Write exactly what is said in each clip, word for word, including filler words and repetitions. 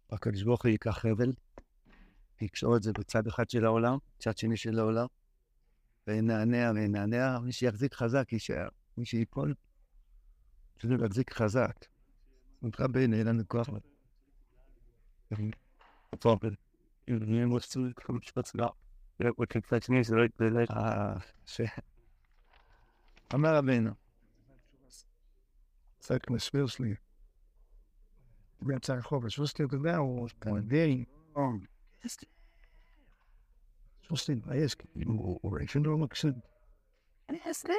הקדוש ברוך הוא ייקח חבל, יקשור את זה בצד אחד של העולם, צד שני של העולם, וינענע וינענע, מי שיחזיק חזק יישאר, מי שיפול, שזה יחזיק חזק. נקרא בין, אין לנו כוח. אם רוצים לקרוא משפט סגר, וקצת שני זה לא יתבלע. אמר רבינו, צריך מסביר שלי. ויצא רחוב, השבוסתי כזה, הוא כמדי, שבוסתי, יש, הוא ראשון לא מקשן. אני אסתר.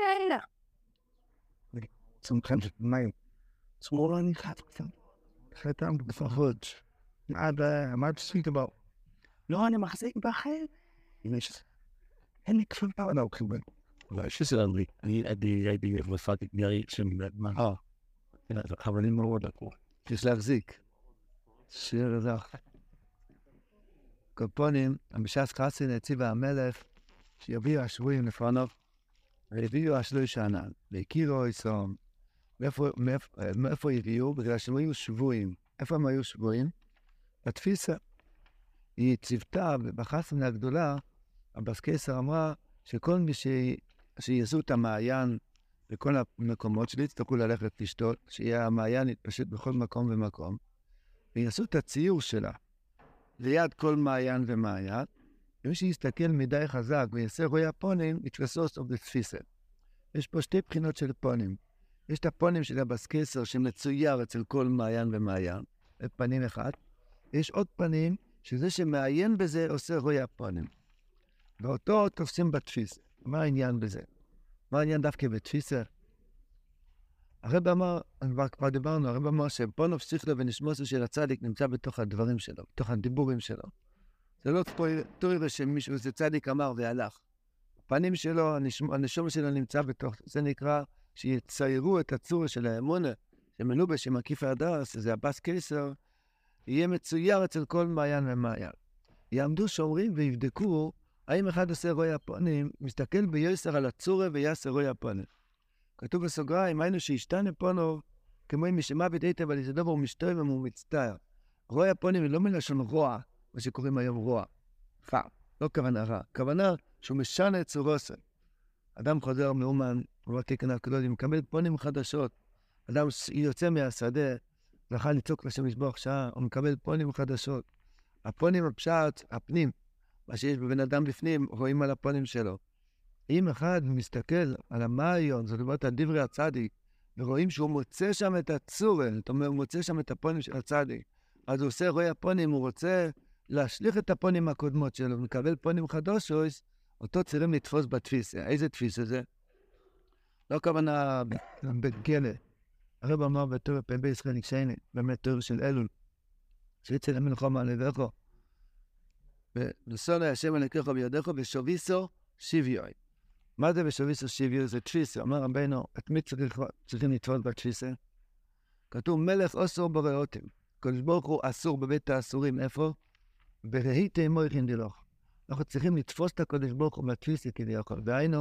צומחם של מים. צמורה אני חד קצת. חייתם בפחות. מה אתה עשית בו? לא, אני מחזיק בחר. אין לי כפל פעם. לא, כפל. לא, שזה אמרי. אני הייתי מפת נראי שם. אה. אבל אני מאוד לקרוא. יש להחזיק. שיר רזח. קופונים, המשס חסין הציב המלך שיביאו השבויים לפניו, והביאו השלוי שענן, והכירו איסום. מאיפה הביאו? בגלל שהם היו שבויים. איפה הם היו שבויים? התפיסה. היא ציוותה, ובחסנה הגדולה, הבס קיסר אמרה שכל מי שיעשו את המעיין בכל המקומות שלי, יצטרכו ללכת לשתות, שיהיה המעיין יתפשט בכל מקום ומקום, ויעשו את הציור שלה ליד כל מעיין ומעיין, ומי שיסתכל מדי חזק ויעשה רואי הפונים, יתפסו אותו בתפיסה. יש פה שתי בחינות של פונים. יש את הפונים של הבס קיסר שמצויר אצל כל מעיין ומעיין, את פנים אחד. יש עוד פנים שזה שמעיין בזה עושה רואי הפונים. ואותו תופסים בתפיסה. מה העניין בזה? מה העניין דווקא בתפיסה? הרב אמר, כבר דיברנו, הרב אמר שפונוב שכלו ונשמוסו של הצדיק נמצא בתוך הדברים שלו, בתוך הדיבורים שלו. זה לא תוירה שמישהו, זה צדיק אמר והלך. הפנים שלו, הנשום שלו נמצא בתוך, זה נקרא שיציירו את הצורה של האמונה, שמלובש שמקיף הדס, זה הבס קיסר, יהיה מצויר אצל כל מעיין ומעיין. יעמדו שומרים ויבדקו, האם אחד עושה רואי הפונים, מסתכל ביוסר על הצורה ויעשה רואי הפונים. כתוב בסוגריים, היינו שישתנה פונו, כמו אם משמוות היטב על איזה דבר הוא משתוי והוא מצטער. רואי הפונים היא לא מלשון רוע, מה שקוראים היום רוע. פע, לא כוונה רע. כוונה שהוא משנה את צורוסה. אדם חוזר מאומן, הוא תקן הקדושים, מקבל פונים חדשות. אדם יוצא מהשדה, זכה לצוק לשם לשבוח שעה, הוא מקבל פונים חדשות. הפונים הפשט, הפנים, מה שיש בבן אדם בפנים, רואים על הפונים שלו. אם אחד מסתכל על המעיון, זאת אומרת על דברי הצדיק, ורואים שהוא מוצא שם את הצורה, זאת אומרת, הוא מוצא שם את הפונים של הצדיק, אז הוא עושה רואי הפונים, הוא רוצה להשליך את הפונים הקודמות שלו, ומקבל פונים חדושוס, אותו צריכים לתפוס בתפיסה. איזה תפיסה זה? לא כוונה בגלה. הרב אמר בתור פ"ב ישראל נקשייני, באמת תור של אלול, שיצא למלחמה לבכו, ונוסון השם אלוקיך בידיך, ושוביסו שוויון. מה זה בשוביסו שוויון? זה תפיסה. אמר רבינו, את מי צריך, צריכים לתפוס בתפיסה? כתוב מלך אסור בריאותים. הקדוש ברוך הוא אסור בבית האסורים. איפה? בראיתי מויכין דילוך. אנחנו צריכים לתפוס את הקדוש ברוך הוא בתפיסה כביכול. והיינו,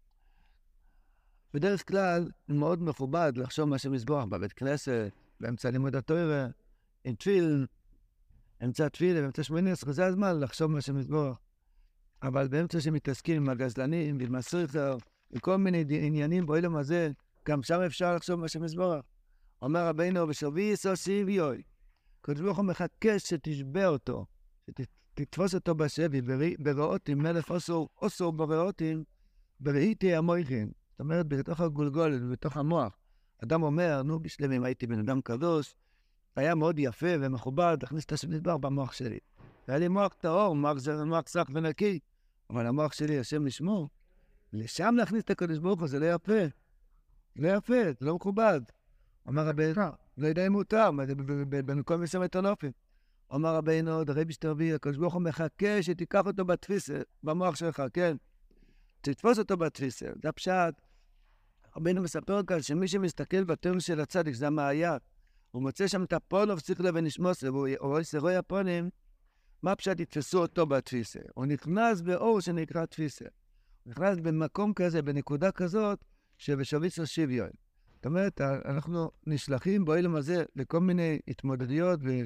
בדרך כלל מאוד מכובד לחשוב מה שמזבוח בבית כנסת, באמצע לימוד התורה, עם תפיל, אמצע תפיל, באמצע שמונה עשרה, זה הזמן לחשוב מה שמזבוח. אבל באמצע שמתעסקים עם הגזלנים, עם הסריחר, עם כל מיני עניינים בעולם הזה, גם שם אפשר לחשוב מה שמזבוח. אומר רבינו, ושוביסו שוויון. הקדוש ברוך הוא מחכה שתשבה אותו, שתתפוס אותו בשבי, בראותים, מלך אסור, אסור בראותים, בראיתי המויכין. זאת אומרת, בתוך הגולגולת, בתוך המוח. אדם אומר, נו, בשלמים הייתי בן אדם קדוש, היה מאוד יפה ומכובד, להכניס את השם נדבר במוח שלי. היה לי מוח טהור, מוח זה מוח סך ונקי, אבל המוח שלי, השם לשמור, לשם להכניס את הקדוש ברוך הוא, זה לא יפה. לא יפה, זה לא מכובד. אומר רבינו, לא יודע אם מותר, במקום מסם את הנופים. אומר רבינו, דרי בשתרבי, הקדוש ברוך הוא מחכה שתיקח אותו בתפיסה, במוח שלך, כן? תתפוס אותו בתפיסה, זה הפשט. רבינו מספר כאן שמי שמסתכל בתיאור של הצדיק, זה המעיין, הוא מוצא שם את הפונוב שכלו ונשמוסו, והוא רואה שרואי הפונים, מה פשט יתפסו אותו בתפיסה? הוא נכנס באור שנקרא תפיסה. הוא נכנס במקום כזה, בנקודה כזאת, שבשוביסו שוויון. זאת אומרת, אנחנו נשלחים בעולם הזה לכל מיני התמודדויות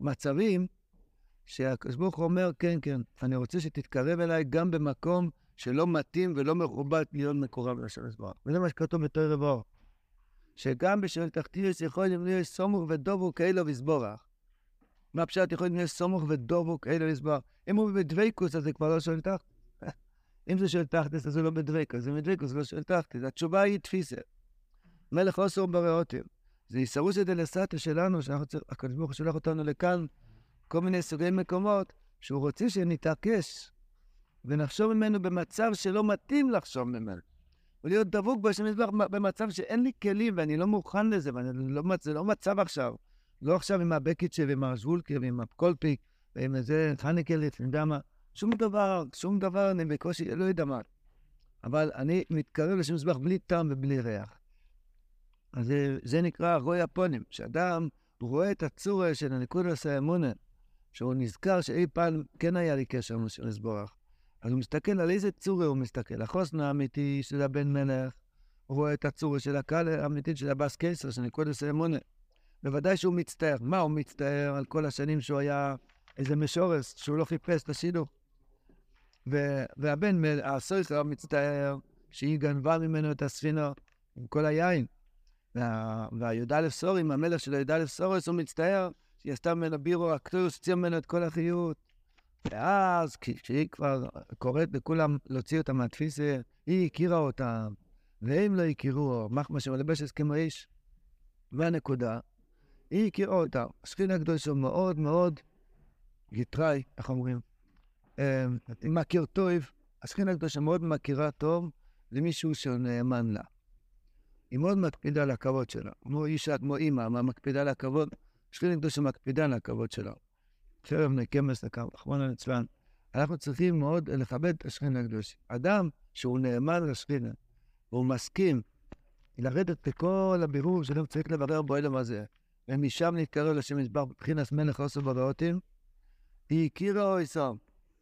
מצבים שהקדוש ברוך הוא אומר, כן, כן, אני רוצה שתתקרב אליי גם במקום שלא מתאים ולא מכובד להיות מקורב לשם יתברך. וזה מה שכתוב בתורה רבו. שגם בשביל תחתירס יכולים להיות סומוך ודבוק כאלו ויסבורך. מה פשט יכולים להיות סומוך ודבוק כאלו ויסבורך? אם הוא בדבקות, אז זה כבר לא שואל תחת. אם זה שואל תחת, אז זה לא בדבקות. זה בדבקות, זה לא שואל תחת. התשובה היא תפיסה. מלך אוסור ברעותים. זה יסרוס את הלסטה שלנו, שהקדוש ברוך הוא שולח אותנו לכאן, כל מיני סוגי מקומות, שהוא רוצה שנתעקש, ונחשוב ממנו במצב שלא מתאים לחשוב ממנו. ולהיות דבוק בשם יתברך במצב שאין לי כלים, ואני לא מוכן לזה, ולא, זה לא מצב עכשיו. לא עכשיו עם הבקיצ'ה, ועם הז'ולקה, ועם הקולפיק, ועם איזה חניקלית, אני יודע מה. שום דבר, שום דבר, אני בקושי, לא יודע מה. אבל אני מתקרב לשם יתברך בלי טעם ובלי ריח. אז זה, זה נקרא רוי הפונים, שאדם רואה את הצורה של הנקודות האמונה, שהוא נזכר שאי פעם כן היה לי קשר לשם יתברך. אז הוא מסתכל על איזה צורה הוא מסתכל. החוסן האמיתי של הבן מלך, הוא רואה את הצורה של הקהל האמיתית של הבאס קיסר, של נקודות האמונה. בוודאי שהוא מצטער. מה הוא מצטער על כל השנים שהוא היה איזה משורס, שהוא לא חיפש את השידוך. ו- והבן מלך, הסויכר מצטער שהיא גנבה ממנו את הספינה עם כל היין. וה- והי"א סורים, המלך של הי"א סורס, הוא מצטער שהיא עשתה ממנו בירו הקטוס, הציע ממנו את כל החיות. ואז כשהיא כבר קוראת לכולם להוציא אותם מהתפיסה, היא הכירה אותם, והם לא הכירו, מחמה שמלבש הסכם האיש. והנקודה, היא הכירה אותם. השכינה הקדושה מאוד מאוד גיטרי, איך אומרים, מכיר טוב, השכינה הקדושה מאוד מכירה טוב למישהו שנאמן לה. היא מאוד מקפידה על הכבוד שלה, כמו אישה, כמו אימא, מה מקפידה על הכבוד, השכינה הקדושה מקפידה על הכבוד שלה. חרב נקמס לקו, אחמון הנצלן. אנחנו צריכים מאוד לכבד את השכינה הקדושה. אדם שהוא נאמן לשכינה, והוא מסכים לרדת לכל הבירור שלא צריך לברר בו אלם הזה, ומשם נתקרב לשם יתברך בבחינת מלך אוסור ברעותים, היא הכירה אויסם.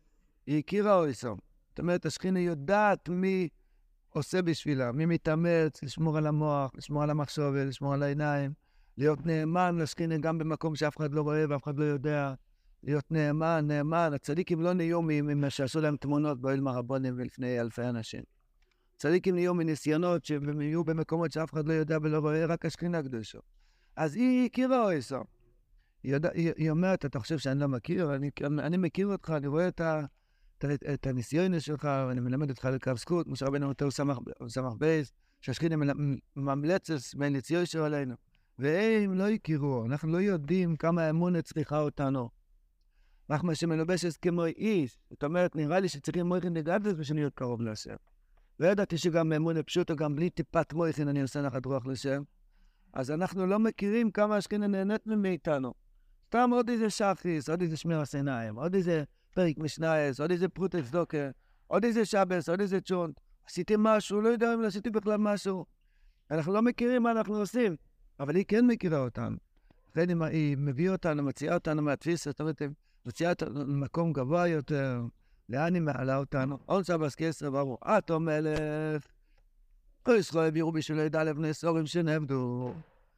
היא הכירה אויסם. זאת אומרת, השכינה יודעת מי עושה בשבילה, מי מתאמץ לשמור על המוח, לשמור על המחשבה, לשמור על העיניים, להיות נאמן לשכינה גם במקום שאף אחד לא רואה ואף אחד לא יודע. להיות נאמן, נאמן. הצדיקים לא נהיו ממה שעשו להם תמונות באוהל מרבונים ולפני אלפי אנשים. צדיקים נהיו מניסיונות שהם יהיו במקומות שאף אחד לא יודע ולא רואה, רק השכינה הקדושה. אז היא הכירה אויסו. היא, היא, היא אומרת, אתה חושב שאני לא מכיר? אני, אני מכיר אותך, אני רואה את, ה, את, את הניסיון שלך, ואני מלמד אותך לקו זכות, כמו שרבנו אותו הוא סמך בייס, שהשכינה ממלצת מהניסיון שלו עלינו. והם לא הכירו, אנחנו לא יודעים כמה אמונה צריכה אותנו. מחמה שמלובשת כמו איש, זאת אומרת, נראה לי שצריכים מויכין לגדלת ושאני להיות קרוב לשם. לא ידעתי שגם אמונה פשוטה, גם בלי טיפת מויכין אני עושה נחת רוח לשם. אז אנחנו לא מכירים כמה השכינה נהנית מאיתנו. סתם עוד איזה שחיס, עוד איזה שמיר הסיניים, עוד איזה פרק משנייס, עוד איזה פרוטק סדוקר, עוד איזה שבס, עוד איזה צ'ונט. עשיתי משהו, לא יודע אם עשיתי בכלל משהו. אנחנו לא מכירים מה אנחנו עושים, אבל היא כן מכירה אותנו. לכן היא מביאה אותנו, מציעה אותנו מהתפיסה, זאת אומרת, מציעה אותנו למקום גבוה יותר, לאן היא מעלה אותנו? עוד סבס כסר ברור, אתו מלך, כל ישראל הביאו בשביל י"א בני סורים שנעבדו.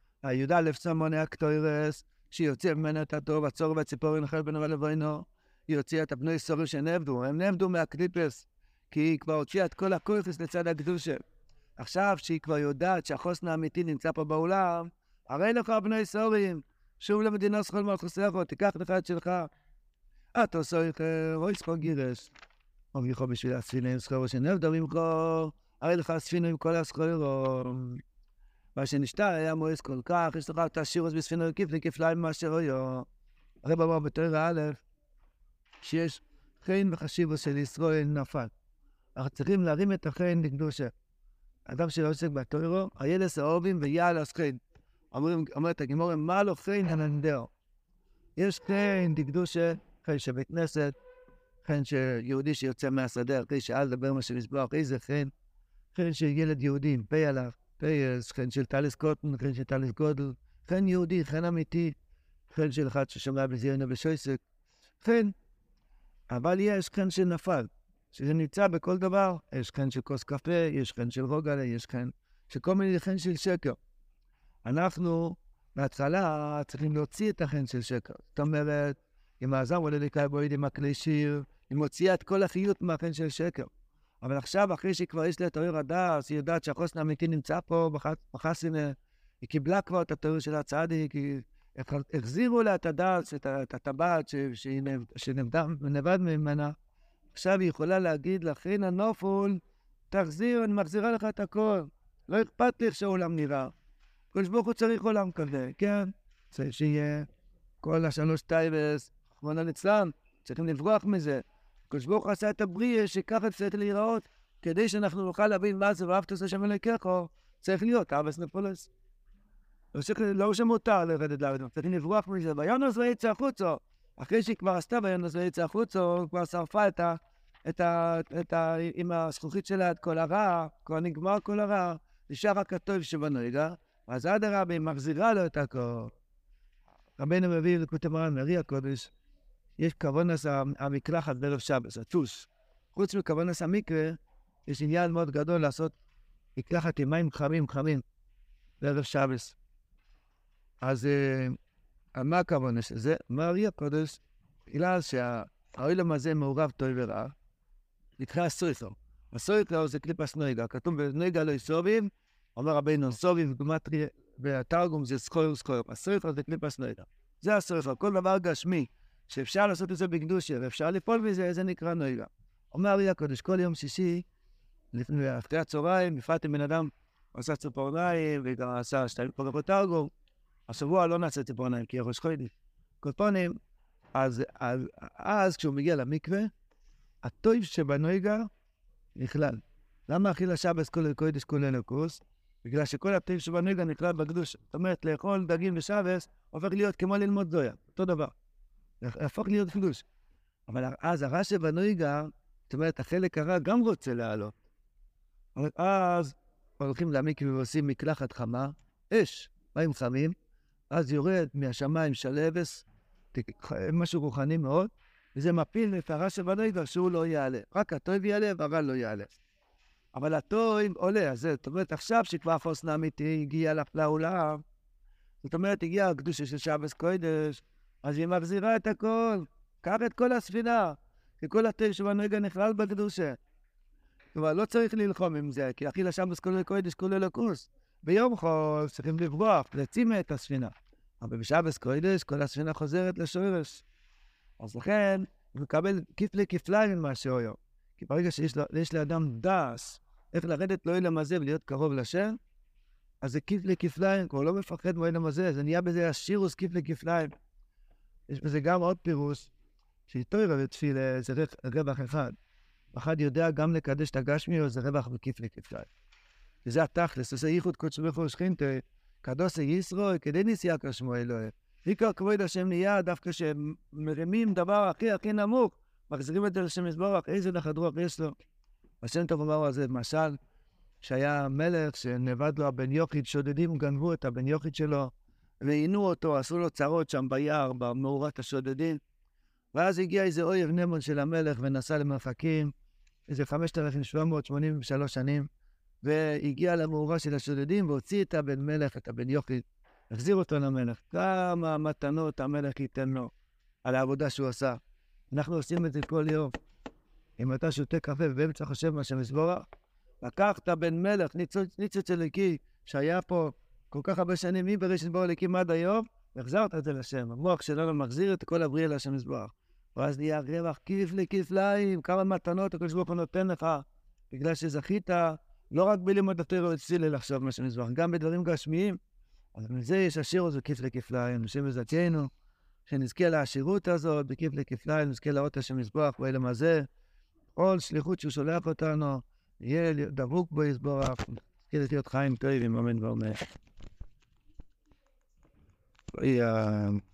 הי"א סמוני הקטוירס, שיוצא ממנה את הטוב, הצור והציפור ינחל בנו ולבוינו, היא הוציאה את הבני סורים שנעבדו, הם נעבדו מהקליפס, כי היא כבר הוציאה את כל הקורפס לצד הקדושה. עכשיו שהיא כבר יודעת שהחוסן האמיתי נמצא פה בעולם, הרי לך בני סורים, שוב למדינה שכול מלכוסךו, תיקח לך את שלך. אתו סויכר, אוי סכו גירש. אוביכו בשביל הספינה עם סחורו שנעבדו ממכו, הרי לך הספינה עם כל הסחורו. מה שנשתה היה מועס כל כך, יש לך את השירוס בספינה וקיף לכפליים מאשר היו. הרי אמר בתורה א', שיש חן וחשיבו של ישראל נפל. אנחנו צריכים להרים את החן לקדושה. אדם שלא עוסק בתורה, הילס האובים ויעל הסחן. אומרת הגמרא, מה לא חן הננדר? יש חן לקדושה, חן שבית כנסת, חן שיהודי שיוצא מהשדה, אחרי שאל לדבר מה שמסבוח, איזה חן? חן של ילד יהודי, פה עליו. חן של טליס קוטן, חן של טליס גודל, חן יהודי, חן אמיתי, חן של אחד ששומע בזיונה בשויסק, חן. אבל יש חן שנפל, שזה נמצא בכל דבר, יש חן של כוס קפה, יש חן של רוגלה, יש חן של כל מיני חן של שקר. אנחנו בהתחלה צריכים להוציא את החן של שקר. זאת אומרת, אם האזם עולה לקרוא בועד עם הכלי שיר, היא מוציאה את כל החיות מהחן של שקר. אבל עכשיו, אחרי שכבר יש לה את האור הדס, היא יודעת שהחוסן האמיתי נמצא פה בחסנה, היא קיבלה כבר את התיאור של הצדיק, היא החזירו לה את הדס, את הטבעת שנבד ממנה. עכשיו היא יכולה להגיד לכן הנופול, תחזיר, אני מחזירה לך את הכל. לא אכפת לי איך שהעולם נראה. כל שבוך הוא צריך עולם כזה, כן? צריך שיהיה כל השלוש טייבס, רחמנא ליצלן, צריכים לברוח מזה. כל שבוך עשה את הבריאה שככה צריך להיראות, כדי שאנחנו נוכל להבין מה זה ואהבת את השם אלוהיך, צריך להיות אבס נפולס. לא שמותר לרדת לעבוד, צריכים לברוח מזה. וינוס ויצא החוצו. אחרי שהיא כבר עשתה וינוס ויצא החוצו, היא כבר שרפה את ה... את ה... את ה... עם הזכוכית שלה את כל הרע, כבר נגמר כל הרע, נשאר רק הטוב שבנויגה, אז עד הרבי מחזירה לו את הכל. רבינו מביא לקוטי מרן, מרי הקודש, יש כוונס המקלחת בערב שבס, הטוס. חוץ מכוונס המקרה, יש עניין מאוד גדול לעשות מקלחת עם מים חמים חמים בערב שבס. אז מה הכוונס הזה? מרי הקודש, בגלל שהעולם הזה מעורב טוב ורע, נקרא הסויכו. הסויכו זה קליפס נויגה, כתוב בנויגה לא יסובים, אומר רבינו סובים, בתרגום זה סחור סחור. הסויכו זה קליפס נויגה. זה הסויכו, כל דבר גשמי, שאפשר לעשות את זה בקדושה, ואפשר לפעול בזה, זה נקרא נויגה. אומר ארי הקודש, כל יום שישי, אחרי הצהריים, בפרט עם בן אדם, עשה ציפורניים, וגם עשה שתיים פה בתרגום, השבוע לא נעשה ציפורניים, כי ראש חודש. כל פעמים, אז, אז, אז כשהוא מגיע למקווה, הטוב שבנויגה נכלל. למה אכיל השבס כל קודש כל אלוקוס? בגלל שכל הטוב שבנויגה נכלל בקדוש. זאת אומרת, לאכול דגים בשבס הופך להיות כמו ללמוד זויה. אותו דבר. הפוך להיות קדוש. אבל אז הרע שבנויגה, זאת אומרת, החלק הרע גם רוצה לעלות. אבל אז הולכים למקווה ועושים מקלחת חמה, אש, מים חמים, אז יורד מהשמיים שלבס, משהו רוחני מאוד, וזה מפיל את הרע שבנויגה שהוא לא יעלה. רק הטוב יעלה והרע לא יעלה. אבל הטוב עולה, אז זאת אומרת, עכשיו שכבר החוסן האמיתי הגיע לעולם, זאת אומרת, הגיע הקדושה של שבס קודש, אז היא מחזירה את הכל, קח את כל הספינה, כי כל הטוב שבנויגה נכלל בקדושה. כלומר, לא צריך ללחום עם זה, כי אכיל השבס כל קודש כל אלוקוס. ביום חול צריכים לברוח, להצימה את הספינה. אבל בשבס קודש כל הספינה חוזרת לשורש. אז לכן, הוא מקבל כפלי כפליים ממה שאויו. כי ברגע שיש לאדם דס, איך לרדת לאילם הזה ולהיות קרוב לשם, אז זה כפלי כפליים, כבר לא מפחד מאילם הזה, זה נהיה בזה השירוס כפלי כפליים. יש בזה גם עוד פירוש, שתוירה ותפילה זה רווח אחד. אחד יודע גם לקדש את הגשמי, זה רווח בכפלי כפליים. וזה התכלס, זה ייחוד קודש ברוך שכינתה, קדוש ישרוי, כדי נסיעה כשמו אלוהי. עיקר כבוד השם נהיה, דווקא שמרימים דבר הכי הכי נמוך, מחזירים את זה לשם יזברך, איזה נחת רוח יש לו. השם טוב אמרו על זה, למשל, שהיה מלך שנבד לו הבן יוחיד, שודדים גנבו את הבן יוחיד שלו, ועינו אותו, עשו לו צרות שם ביער, במאורת השודדים, ואז הגיע איזה אויב נמון של המלך ונסע למרחקים, איזה חמשת אלפים שבע מאות שמונים ושלוש שנים, והגיע למאורה של השודדים והוציא את הבן מלך, את הבן יוחיד, החזיר אותו למלך. כמה מתנות המלך ייתן לו על העבודה שהוא עשה. אנחנו עושים את זה כל יום. אם אתה שותה קפה ובאמצע חושב מה שמסבורה, לקחת בן מלך, ניצוץ, ניצוץ אליקי, שהיה פה כל כך הרבה שנים, מי בראשית בו אליקים עד היום, והחזרת את זה לשם. המוח שלנו מחזיר את כל הבריאה לשם מסבורה. ואז נהיה רווח כפלי כפליים, כמה מתנות הקדוש ברוך הוא נותן לך, בגלל שזכית לא רק בלימוד התורה אצילי לחשוב מה שמסבורה, גם בדברים גשמיים. אז מזה יש השיר הזה כפלי כפליים, השם יזכנו, שנזכה לעשירות הזאת, בכפלי כפליים, נזכה לאות השם יזבח באילם הזה, כל שליחות שהוא שולח אותנו, יהיה דבוק בו יזבח, נזכה לחיות חיים טובים, אמן ואמן.